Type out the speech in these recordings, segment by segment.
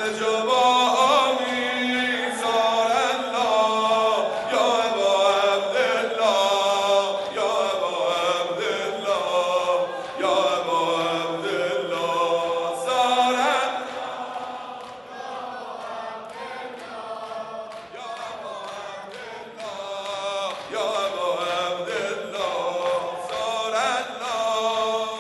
همه جا با آمین سار الله یا ابا عبدالله یا ابا عبدالله یا ابا عبدالله سار یا ابا عبدالله سار الله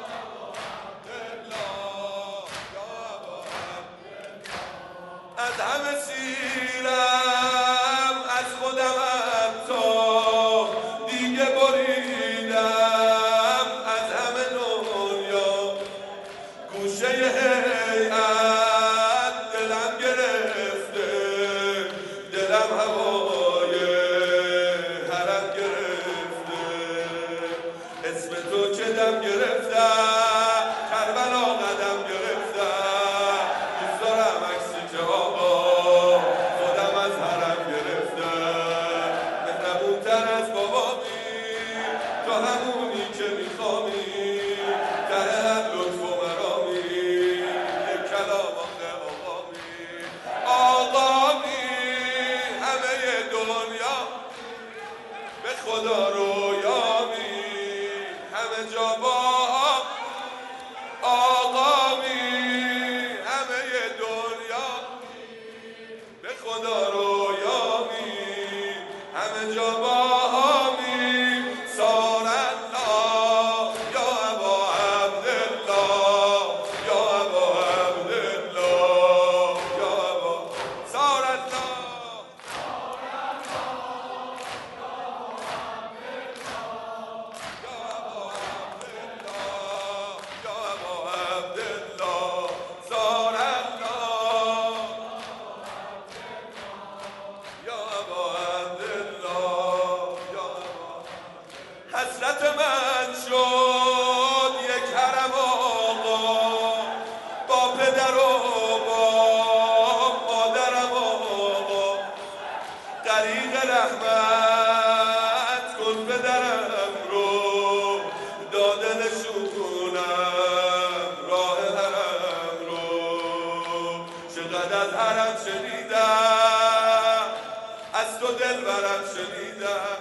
از همه سیرم از خودم حتی دیگه بریدم از همه دنیا گوشه هیئت دلم گرفته دلم هوای حرم گرفته اسم تو که دم گرفتم کربلا قدم گرفتم دوست دارم عکسی که آقا خودم از حرم گرفتم مهربونتر از بابامی تو همونی که میخوامی ته هر لطف و مرامی یک کلام آخه آقامی همه دنیا به خدا رویامی همه جا با آقامی همه دنیا به خدا رویامی همه جا با آمی سار الله یا ابا عبدالله یا ابا عبدالله یا ابا سار الله حسرت من شد یک حرم آقا با پدر و با مادرم آقا غریق رحمت کن پدرم رو داده نشونم راه حرم رو چقدر از حرم شنیدم از تو دلبرم شنیدم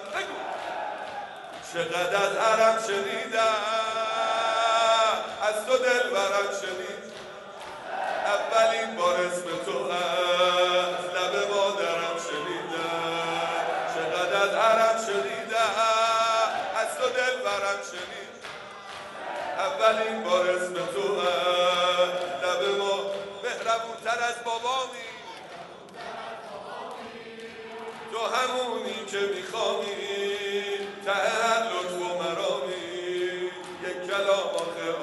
چقدر از حرم شنیدم از تو دلبرم شنید اولین بار اسم تو از لب مادرم شنیدم چقدر از حرم شنیدم از تو دلبرم شنید اولین بار اسم تو از لب ما مهربونتر از بابامی تو همونی که میخوامی ته هر لطف و مرامی یک کلام آخه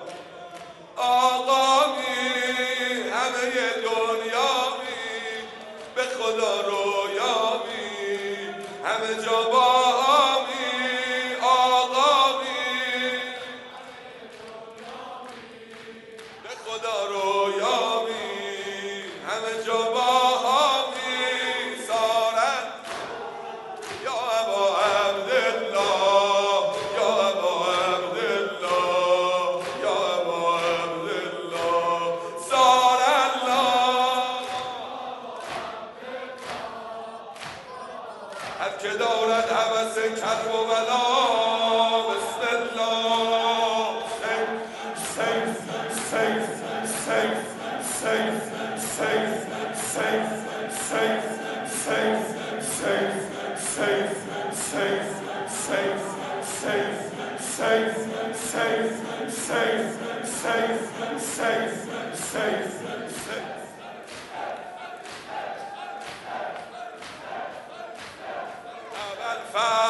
آقامی همه دنیامی به خدا رویامی همه جا با آمی آقامی به خدا رویامی همه جا با آمی سارت یا ابا عبدالله یا ابا عبدالله یا ابا عبدالله سار الله هر که دارد هوس کرب و بلا بسم الله سیف سیف سیف سیف سیف سیف سیف سیف سیف safe, safe, safe, safe, safe, safe, safe, safe, safe, safe, safe. أبا الفاتح